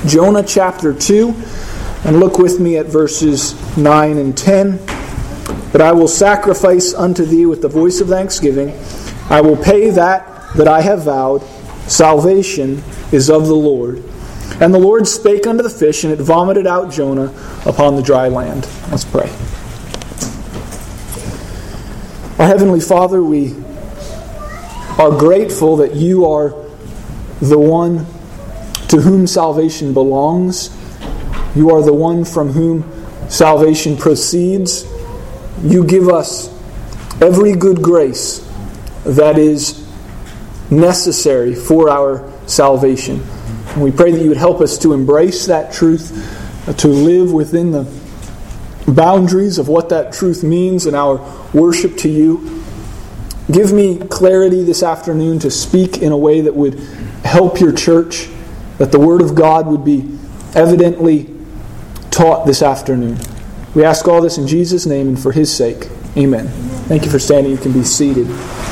Jonah chapter 2, and look with me at verses 9 and 10. But I will sacrifice unto thee with the voice of thanksgiving. I will pay that I have vowed. Salvation is of the Lord. And the Lord spake unto the fish, and it vomited out Jonah upon the dry land. Let's pray. Our Heavenly Father, we are grateful that you are the one to whom salvation belongs. You are the one from whom salvation proceeds. You give us every good grace that is necessary for our salvation. And we pray that you would help us to embrace that truth, to live within the boundaries of what that truth means in our worship to you. Give me clarity this afternoon to speak in a way that would help your church, that the Word of God would be evidently taught this afternoon. We ask all this in Jesus' name and for His sake. Amen. Thank you for standing. You can be seated.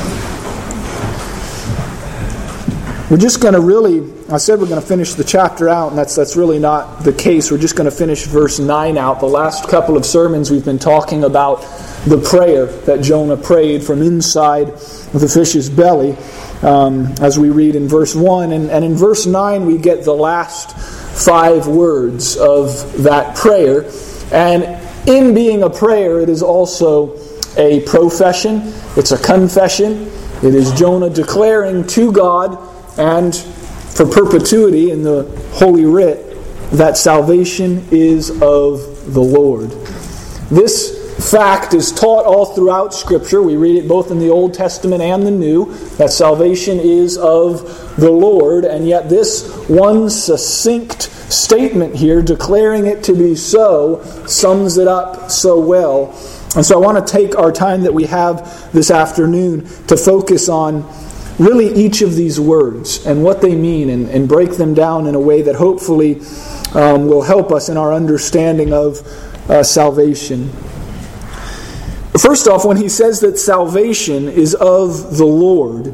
We're just going to I said we're going to finish the chapter out, and that's really not the case. We're just going to finish verse 9 out. The last couple of sermons we've been talking about the prayer that Jonah prayed from inside the fish's belly, as we read in verse 1. And in verse 9 we get the last 5 words of that prayer. And in being a prayer, it is also a profession. It's a confession. It is Jonah declaring to God and for perpetuity in the Holy Writ that salvation is of the Lord. This fact is taught all throughout Scripture. We read it both in the Old Testament and the New, that salvation is of the Lord, and yet this one succinct statement here, declaring it to be so, sums it up so well. And so I want to take our time that we have this afternoon to focus on really each of these words and what they mean, and break them down in a way that hopefully will help us in our understanding of salvation. First off, when he says that salvation is of the Lord,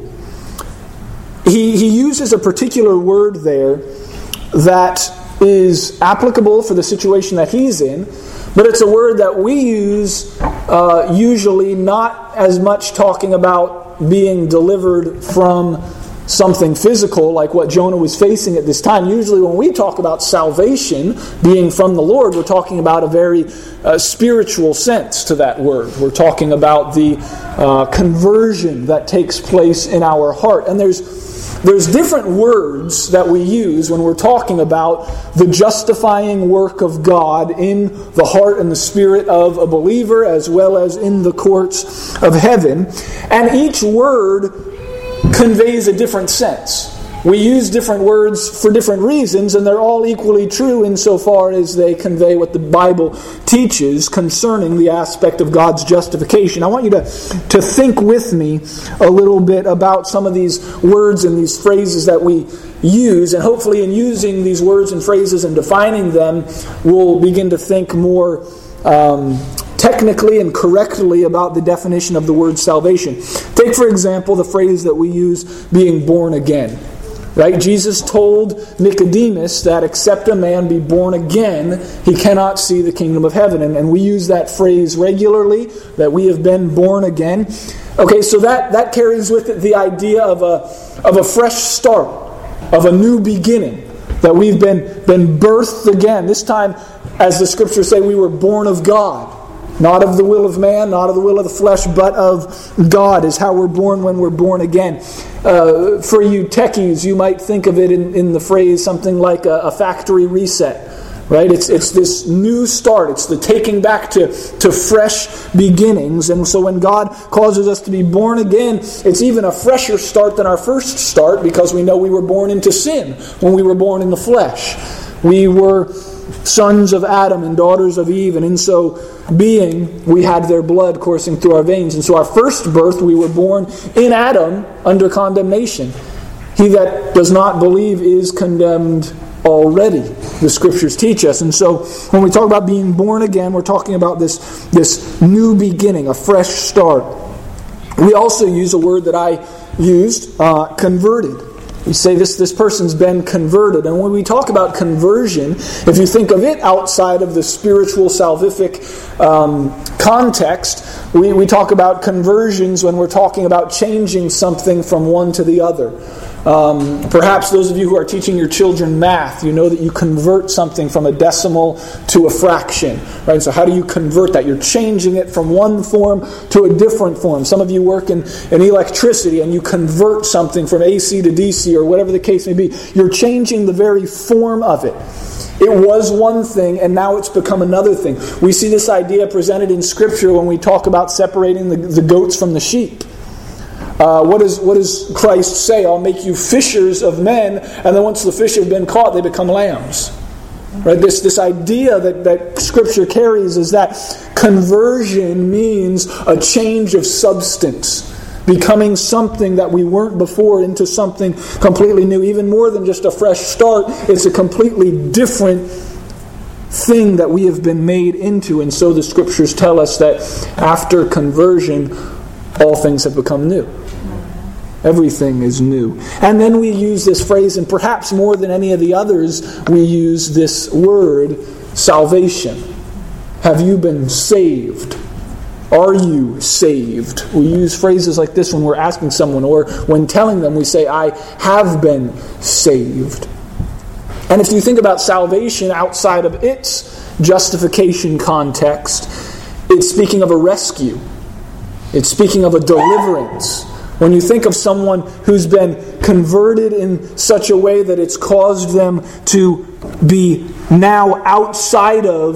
he uses a particular word there that is applicable for the situation that he's in, but it's a word that we use usually not as much talking about being delivered from something physical like what Jonah was facing at this time. Usually when we talk about salvation being from the Lord, we're talking about a very spiritual sense to that word. We're talking about the conversion that takes place in our heart. And there's different words that we use when we're talking about the justifying work of God in the heart and the spirit of a believer, as well as in the courts of heaven. And each word conveys a different sense. We use different words for different reasons, and they're all equally true insofar as they convey what the Bible teaches concerning the aspect of God's justification. I want you to think with me a little bit about some of these words and these phrases that we use, and hopefully in using these words and phrases and defining them, we'll begin to think more technically and correctly about the definition of the word salvation. Take, for example, the phrase that we use, being born again. Right? Jesus told Nicodemus that except a man be born again, he cannot see the kingdom of heaven. And we use that phrase regularly, that we have been born again. Okay, so that carries with it the idea of a fresh start, of a new beginning, that we've been birthed again. This time, as the Scriptures say, we were born of God. Not of the will of man, not of the will of the flesh, but of God is how we're born when we're born again. For you techies, you might think of it in the phrase something like a factory reset. Right? It's this new start. It's the taking back to fresh beginnings. And so when God causes us to be born again, it's even a fresher start than our first start, because we know we were born into sin when we were born in the flesh. We were sons of Adam and daughters of Eve, and in so being, we had their blood coursing through our veins. And so our first birth, we were born in Adam under condemnation. He that does not believe is condemned already, the Scriptures teach us. And so when we talk about being born again, we're talking about this new beginning, a fresh start. We also use a word that I used, converted. We say this person's been converted. And when we talk about conversion, if you think of it outside of the spiritual salvific context, we talk about conversions when we're talking about changing something from one to the other. Perhaps those of you who are teaching your children math, you know that you convert something from a decimal to a fraction. Right? So how do you convert that? You're changing it from one form to a different form. Some of you work in electricity and you convert something from AC to DC or whatever the case may be. You're changing the very form of it. It was one thing and now it's become another thing. We see this idea presented in Scripture when we talk about separating the goats from the sheep. What does Christ say? I'll make you fishers of men, and then once the fish have been caught, they become lambs. Right? This idea that Scripture carries is that conversion means a change of substance, becoming something that we weren't before into something completely new. Even more than just a fresh start, it's a completely different thing that we have been made into. And so the Scriptures tell us that after conversion, all things have become new. Everything is new. And then we use this phrase, and perhaps more than any of the others, we use this word, salvation. Have you been saved? Are you saved? We use phrases like this when we're asking someone, or when telling them, we say, I have been saved. And if you think about salvation outside of its justification context, it's speaking of a rescue. It's speaking of a deliverance. When you think of someone who's been converted in such a way that it's caused them to be now outside of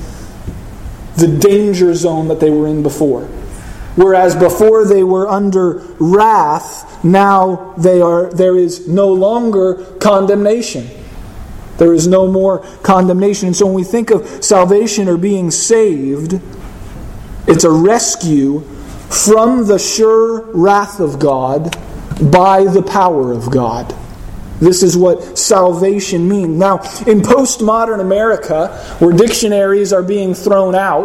the danger zone that they were in before. Whereas before they were under wrath, now there is no longer condemnation. There is no more condemnation. And so when we think of salvation or being saved, it's a rescue from the sure wrath of God by the power of God. This is what salvation means. Now, in postmodern America, where dictionaries are being thrown out,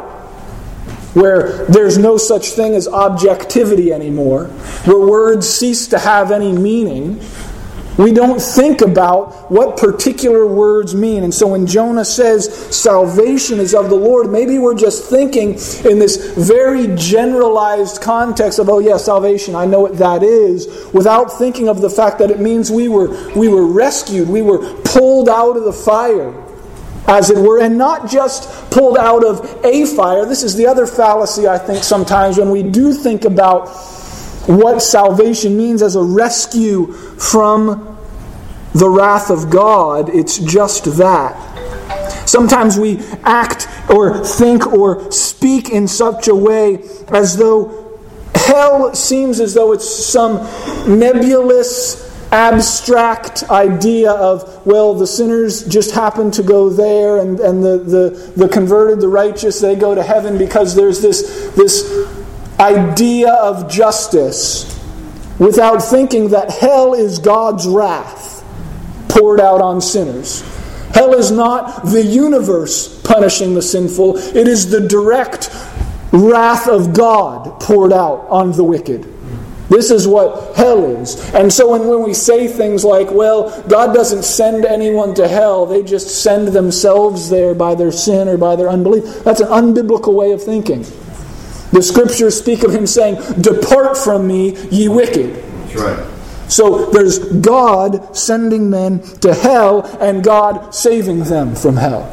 where there's no such thing as objectivity anymore, where words cease to have any meaning, we don't think about what particular words mean. And so when Jonah says salvation is of the Lord, maybe we're just thinking in this very generalized context of, oh yeah, salvation, I know what that is, without thinking of the fact that it means we were rescued, we were pulled out of the fire, as it were, and not just pulled out of a fire. This is the other fallacy, I think, sometimes when we do think about what salvation means as a rescue from the wrath of God. It's just that. Sometimes we act or think or speak in such a way as though hell seems as though it's some nebulous, abstract idea of, well, the sinners just happen to go there, and the converted, the righteous, they go to heaven because there's this idea of justice, without thinking that hell is God's wrath poured out on sinners. Hell is not the universe punishing the sinful. It is the direct wrath of God poured out on the wicked. This is what hell is. And so when we say things like, well, God doesn't send anyone to hell, they just send themselves there by their sin or by their unbelief, that's an unbiblical way of thinking. The Scriptures speak of Him saying, depart from me, ye wicked. That's right. So there's God sending men to hell and God saving them from hell.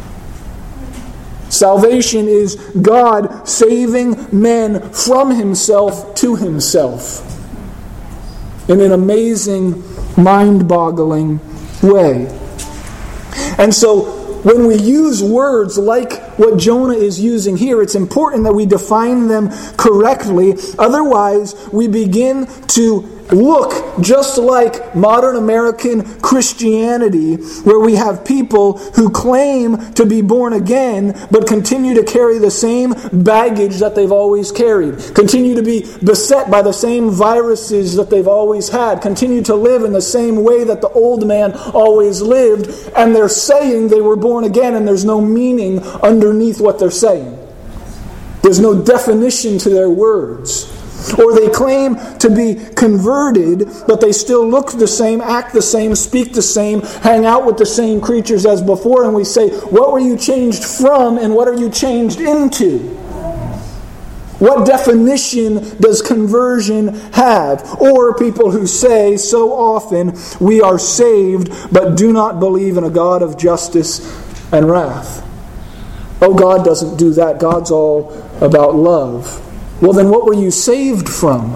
Salvation is God saving men from Himself to Himself in an amazing, mind-boggling way. And so when we use words like what Jonah is using here, it's important that we define them correctly. Otherwise, we begin to look just like modern American Christianity, where we have people who claim to be born again, but continue to carry the same baggage that they've always carried, continue to be beset by the same viruses that they've always had, continue to live in the same way that the old man always lived, and they're saying they were born again, and there's no meaning underneath what they're saying. There's no definition to their words. Or they claim to be converted, but they still look the same, act the same, speak the same, hang out with the same creatures as before, and we say, what were you changed from and what are you changed into? What definition does conversion have? Or people who say so often, we are saved, but do not believe in a God of justice and wrath. Oh, God doesn't do that. God's all about love. Well, then what were you saved from?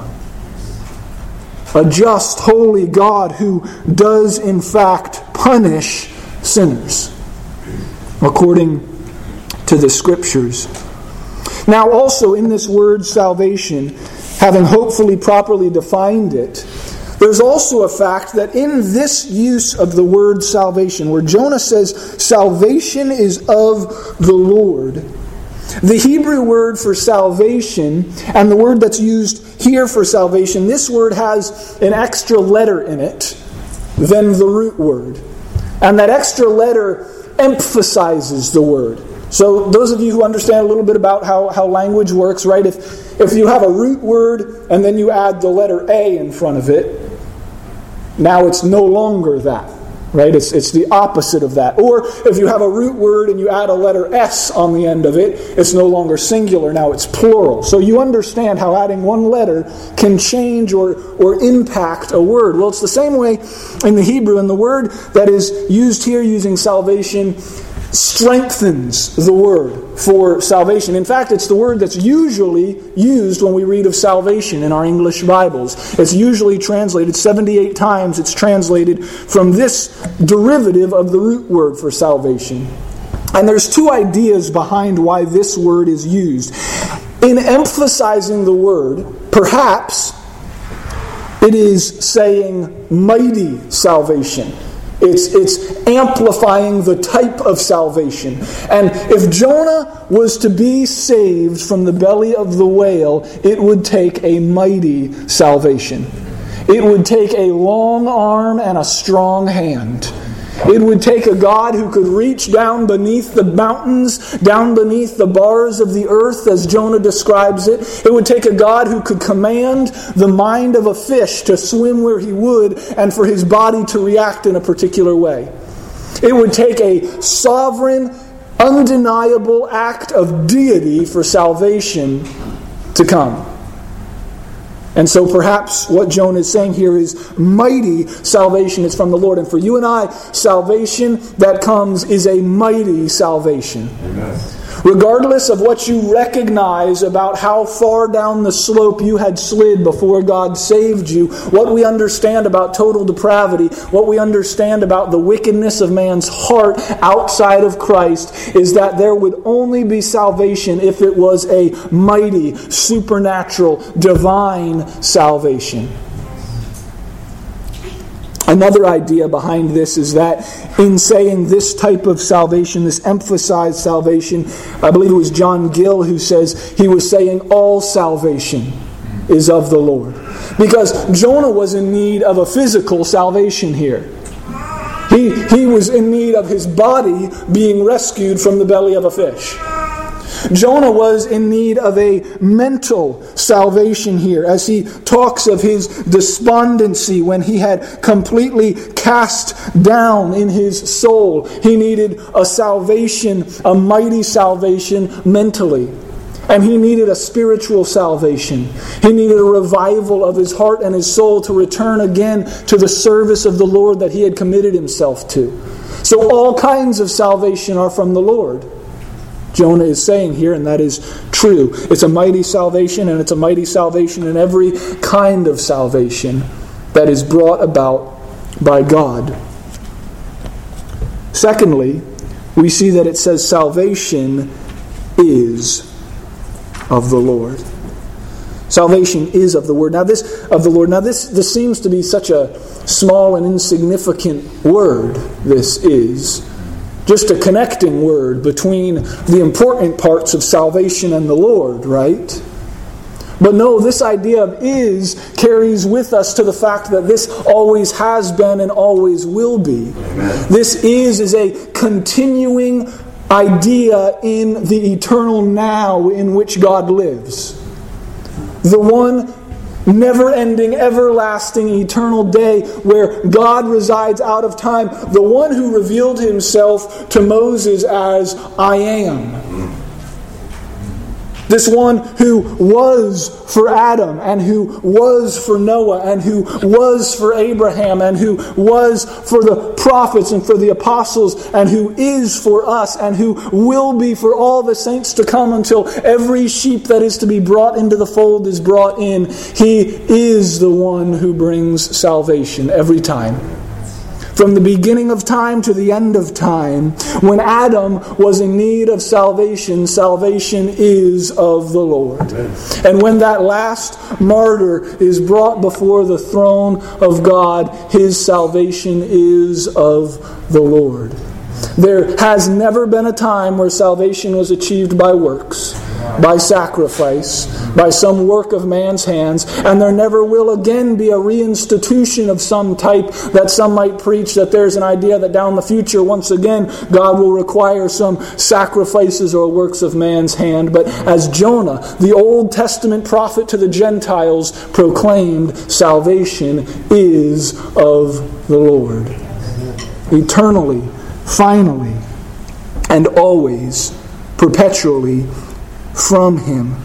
A just, holy God who does in fact punish sinners, according to the Scriptures. Now also in this word salvation, having hopefully properly defined it, there's also a fact that in this use of the word salvation, where Jonah says salvation is of the Lord, the Hebrew word for salvation and the word that's used here for salvation, this word has an extra letter in it than the root word. And that extra letter emphasizes the word. So those of you who understand a little bit about how language works, right? If you have a root word and then you add the letter A in front of it, now it's no longer that, right? It's the opposite of that. Or if you have a root word and you add a letter S on the end of it, it's no longer singular, now it's plural. So you understand how adding one letter can change or impact a word. Well, it's the same way in the Hebrew, and the word that is used here using salvation strengthens the word for salvation. In fact, it's the word that's usually used when we read of salvation in our English Bibles. It's usually translated 78 times. It's translated from this derivative of the root word for salvation. And there's two ideas behind why this word is used. In emphasizing the word, perhaps it is saying mighty salvation. It's amplifying the type of salvation. And if Jonah was to be saved from the belly of the whale, it would take a mighty salvation. It would take a long arm and a strong hand. It would take a God who could reach down beneath the mountains, down beneath the bars of the earth, as Jonah describes it. It would take a God who could command the mind of a fish to swim where he would and for his body to react in a particular way. It would take a sovereign, undeniable act of deity for salvation to come. And so perhaps what Jonah is saying here is mighty salvation is from the Lord. And for you and I, salvation that comes is a mighty salvation. Amen. Regardless of what you recognize about how far down the slope you had slid before God saved you, what we understand about total depravity, what we understand about the wickedness of man's heart outside of Christ, is that there would only be salvation if it was a mighty, supernatural, divine salvation. Another idea behind this is that in saying this type of salvation, this emphasized salvation, I believe it was John Gill who says he was saying all salvation is of the Lord. Because Jonah was in need of a physical salvation here. He was in need of his body being rescued from the belly of a fish. Jonah was in need of a mental salvation here, as he talks of his despondency when he had completely cast down in his soul. He needed a salvation, a mighty salvation mentally. And he needed a spiritual salvation. He needed a revival of his heart and his soul to return again to the service of the Lord that he had committed himself to. So all kinds of salvation are from the Lord, Jonah is saying here, and that is true. It's a mighty salvation, and it's a mighty salvation in every kind of salvation that is brought about by God. Secondly, we see that it says salvation is of the Lord. Salvation is of the Word. Now this seems to be such a small and insignificant word, this is. Just a connecting word between the important parts of salvation and the Lord, right? But no, this idea of is carries with us to the fact that this always has been and always will be. Amen. This is a continuing idea in the eternal now in which God lives. The one never-ending, everlasting, eternal day where God resides out of time. The one who revealed himself to Moses as I am. This one who was for Adam, and who was for Noah, and who was for Abraham, and who was for the prophets and for the apostles, and who is for us, and who will be for all the saints to come until every sheep that is to be brought into the fold is brought in. He is the one who brings salvation every time. From the beginning of time to the end of time, when Adam was in need of salvation, salvation is of the Lord. Amen. And when that last martyr is brought before the throne of God, his salvation is of the Lord. There has never been a time where salvation was achieved by works, by sacrifice, by some work of man's hands, and there never will again be a reinstitution of some type that some might preach, that there's an idea that down the future, once again, God will require some sacrifices or works of man's hand. But as Jonah, the Old Testament prophet to the Gentiles, proclaimed, salvation is of the Lord. Eternally, finally, and always, perpetually, from Him.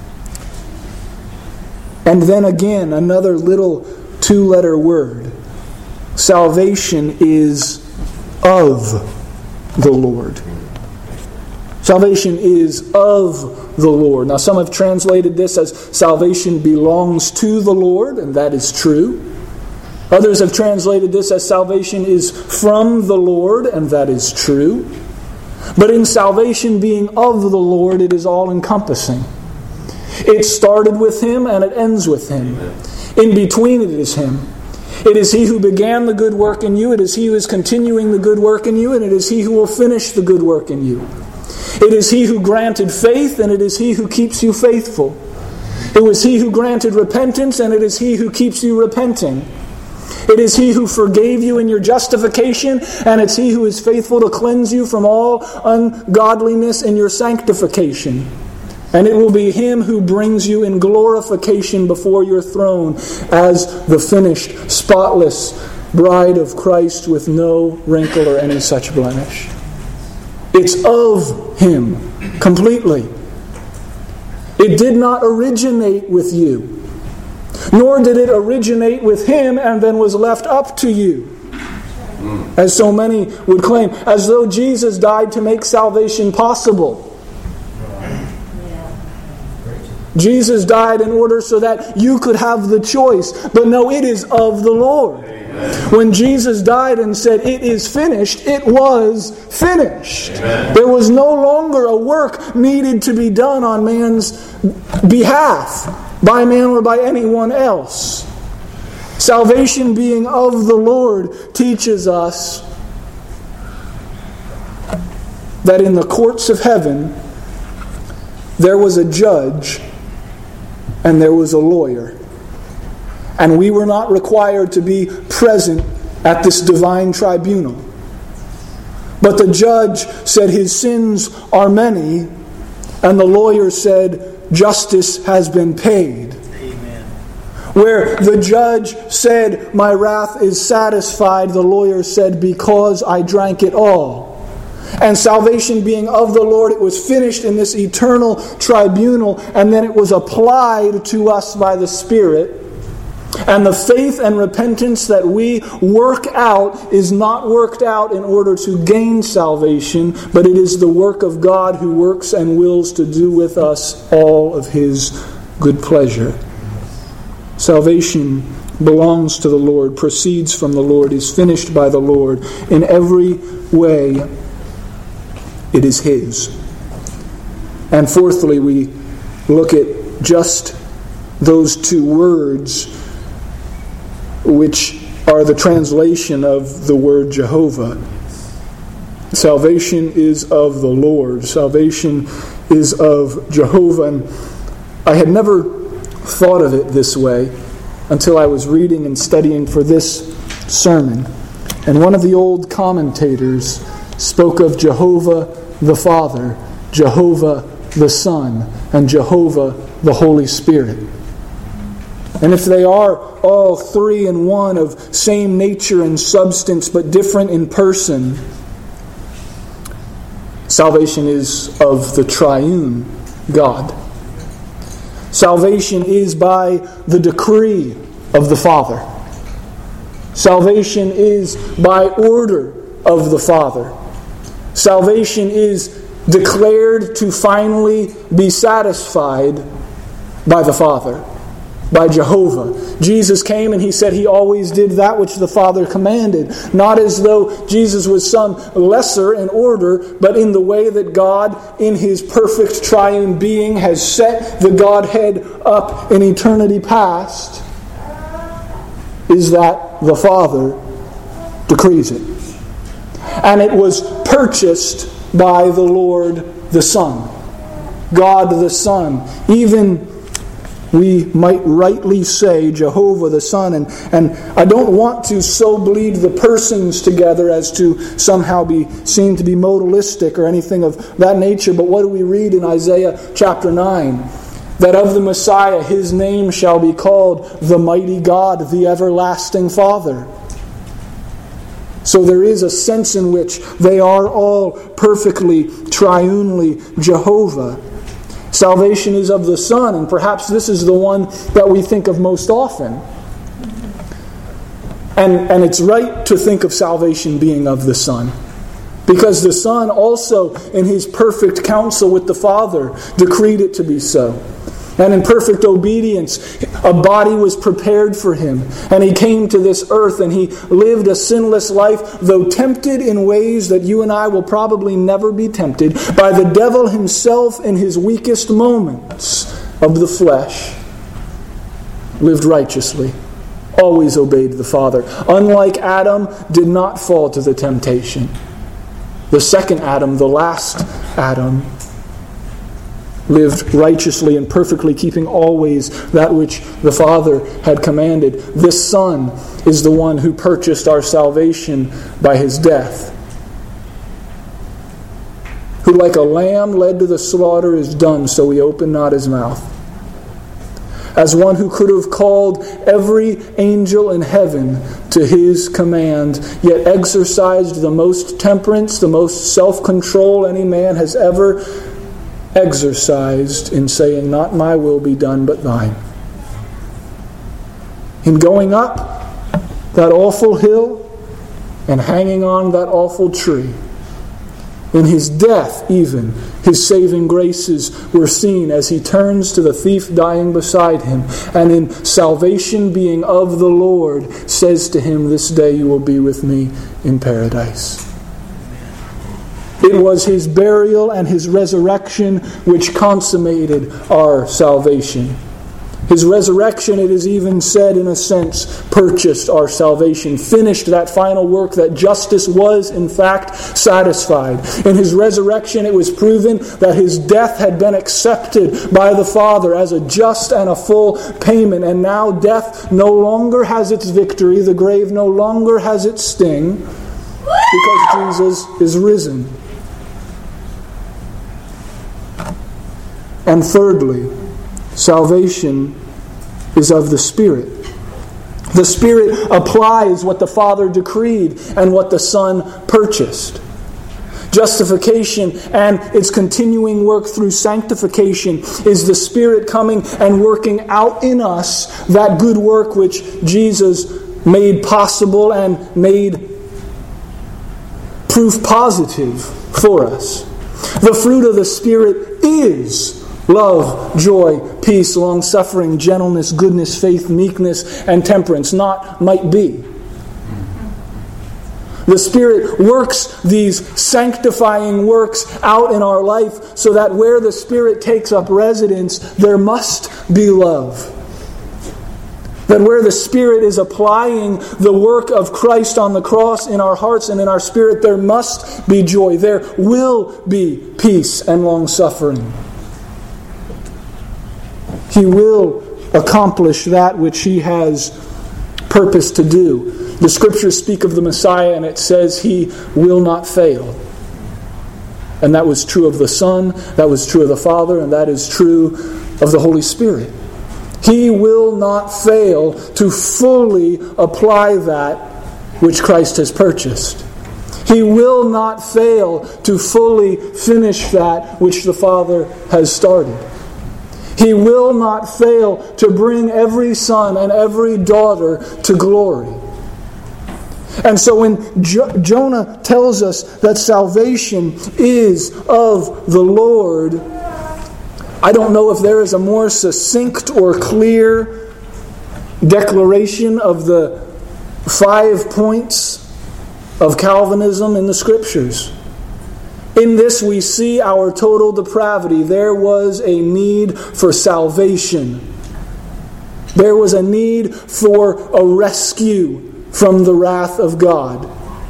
And then again, another little two-letter word. Salvation is of the Lord. Salvation is of the Lord. Now, some have translated this as salvation belongs to the Lord, and that is true. Others have translated this as salvation is from the Lord, and that is true. But in salvation being of the Lord, it is all-encompassing. It started with Him and it ends with Him. In between it is Him. It is He who began the good work in you. It is He who is continuing the good work in you. And it is He who will finish the good work in you. It is He who granted faith, and it is He who keeps you faithful. It was He who granted repentance, and it is He who keeps you repenting. It is He who forgave you in your justification, and it's He who is faithful to cleanse you from all ungodliness in your sanctification. And it will be Him who brings you in glorification before your throne as the finished, spotless bride of Christ with no wrinkle or any such blemish. It's of Him completely. It did not originate with you, nor did it originate with Him and then was left up to you, as so many would claim, as though Jesus died to make salvation possible. Jesus died in order so that you could have the choice. But no, it is of the Lord. Amen. When Jesus died and said, "It is finished," it was finished. Amen. There was no longer a work needed to be done on man's behalf, by man or by anyone else. Salvation being of the Lord teaches us that in the courts of heaven there was a judge and there was a lawyer. And we were not required to be present at this divine tribunal. But the judge said his sins are many, and the lawyer said justice has been paid. Amen. Where the judge said, "My wrath is satisfied," the lawyer said, "Because I drank it all." And salvation being of the Lord, it was finished in this eternal tribunal, and then it was applied to us by the Spirit. And the faith and repentance that we work out is not worked out in order to gain salvation, but it is the work of God who works and wills to do with us all of His good pleasure. Salvation belongs to the Lord, proceeds from the Lord, is finished by the Lord. In every way, it is His. And fourthly, we look at just those two words, which are the translation of the word Jehovah. Salvation is of the Lord. Salvation is of Jehovah. And I had never thought of it this way until I was reading and studying for this sermon. And one of the old commentators spoke of Jehovah the Father, Jehovah the Son, and Jehovah the Holy Spirit. And if they are all three in one, of same nature and substance but different in person, salvation is of the triune God. Salvation is by the decree of the Father. Salvation is by order of the Father. Salvation is declared to finally be satisfied by the Father, by Jehovah. Jesus came and He said He always did that which the Father commanded. Not as though Jesus was some lesser in order, but in the way that God, in His perfect triune being, has set the Godhead up in eternity past, is that the Father decrees it. And it was purchased by the Lord the Son. God the Son. Even we might rightly say Jehovah the Son. And I don't want to so bleed the persons together as to somehow be seen to be modalistic or anything of that nature. But what do we read in Isaiah chapter 9? That of the Messiah His name shall be called the Mighty God, the Everlasting Father. So there is a sense in which they are all perfectly, triunely Jehovah. Salvation is of the Son, and perhaps this is the one that we think of most often. And it's right to think of salvation being of the Son. Because the Son also, in His perfect counsel with the Father, decreed it to be so. And in perfect obedience, a body was prepared for Him. And He came to this earth and He lived a sinless life, though tempted in ways that you and I will probably never be tempted, by the devil himself in his weakest moments of the flesh. Lived righteously. Always obeyed the Father. Unlike Adam, did not fall to the temptation. The second Adam, the last Adam, lived righteously and perfectly, keeping always that which the Father had commanded. This Son is the one who purchased our salvation by His death. Who like a lamb led to the slaughter is dumb, so He opened not His mouth. As one who could have called every angel in heaven to His command, yet exercised the most temperance, the most self-control any man has ever exercised in saying, not my will be done, but thine. In going up that awful hill and hanging on that awful tree, in His death even, His saving graces were seen as He turns to the thief dying beside Him, and in salvation being of the Lord, says to him, this day you will be with me in paradise. It was His burial and His resurrection which consummated our salvation. His resurrection, it is even said in a sense, purchased our salvation, finished that final work that justice was in fact satisfied. In His resurrection it was proven that His death had been accepted by the Father as a just and a full payment, and now death no longer has its victory, the grave no longer has its sting, because Jesus is risen. And thirdly, salvation is of the Spirit. The Spirit applies what the Father decreed and what the Son purchased. Justification and its continuing work through sanctification is the Spirit coming and working out in us that good work which Jesus made possible and made proof positive for us. The fruit of the Spirit is love, joy, peace, long-suffering, gentleness, goodness, faith, meekness, and temperance. Not might be. The Spirit works these sanctifying works out in our life so that where the Spirit takes up residence, there must be love. That where the Spirit is applying the work of Christ on the cross in our hearts and in our spirit, there must be joy. There will be peace and long-suffering. He will accomplish that which He has purposed to do. The Scriptures speak of the Messiah and it says He will not fail. And that was true of the Son, that was true of the Father, and that is true of the Holy Spirit. He will not fail to fully apply that which Christ has purchased. He will not fail to fully finish that which the Father has started. He will not fail to bring every son and every daughter to glory. And so when Jonah tells us that salvation is of the Lord, I don't know if there is a more succinct or clear declaration of the 5 points of Calvinism in the Scriptures. In this we see our total depravity. There was a need for salvation. There was a need for a rescue from the wrath of God.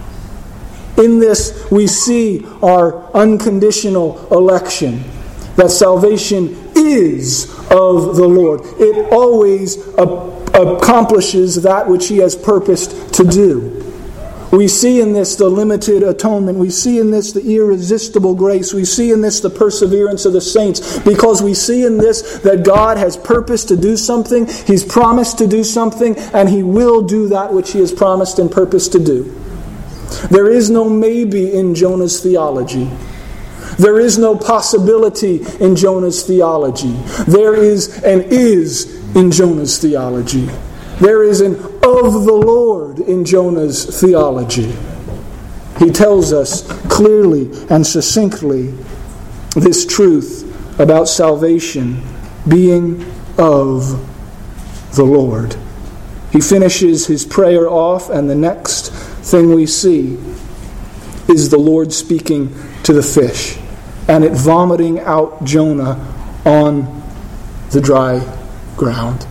In this we see our unconditional election. That salvation is of the Lord. It always accomplishes that which He has purposed to do. We see in this the limited atonement. We see in this the irresistible grace. We see in this the perseverance of the saints. Because we see in this that God has purposed to do something. He's promised to do something. And He will do that which He has promised and purposed to do. There is no maybe in Jonah's theology. There is no possibility in Jonah's theology. There is an is in Jonah's theology. There is an of the Lord in Jonah's theology. He tells us clearly and succinctly this truth about salvation being of the Lord. He finishes his prayer off, and the next thing we see is the Lord speaking to the fish and it vomiting out Jonah on the dry ground.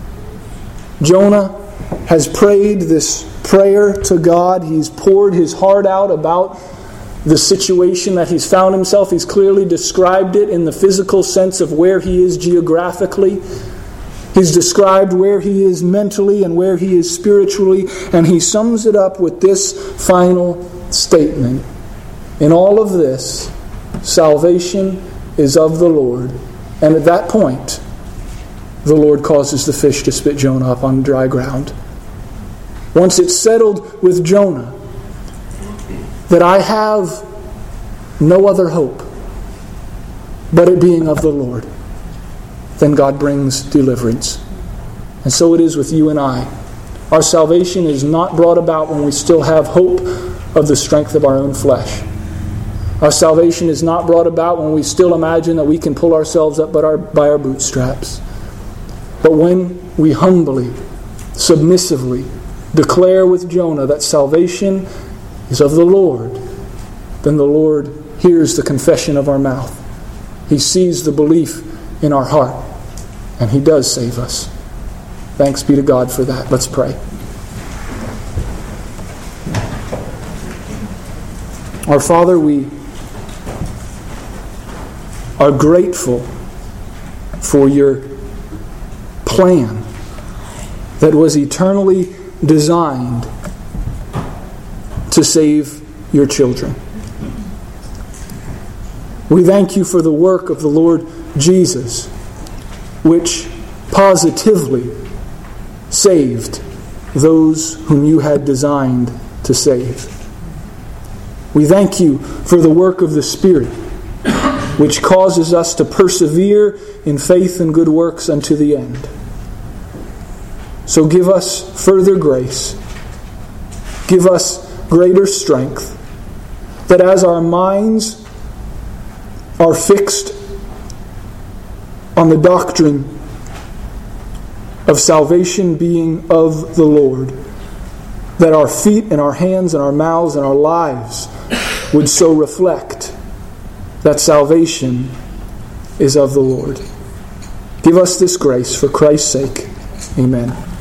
Jonah has prayed this prayer to God. He's poured his heart out about the situation that he's found himself. He's clearly described it in the physical sense of where he is geographically. He's described where he is mentally and where he is spiritually. And he sums it up with this final statement. In all of this, salvation is of the Lord. And at that point, the Lord causes the fish to spit Jonah up on dry ground. Once it's settled with Jonah that I have no other hope but it being of the Lord, then God brings deliverance. And so it is with you and I. Our salvation is not brought about when we still have hope of the strength of our own flesh. Our salvation is not brought about when we still imagine that we can pull ourselves up by our bootstraps. But when we humbly, submissively declare with Jonah that salvation is of the Lord, then the Lord hears the confession of our mouth. He sees the belief in our heart, and He does save us. Thanks be to God for that. Let's pray. Our Father, we are grateful for your plan that was eternally designed to save your children. We thank you for the work of the Lord Jesus, which positively saved those whom you had designed to save. We thank you for the work of the Spirit, which causes us to persevere in faith and good works unto the end. So give us further grace. Give us greater strength, that as our minds are fixed on the doctrine of salvation being of the Lord, that our feet and our hands and our mouths and our lives would so reflect that salvation is of the Lord. Give us this grace for Christ's sake. Amen.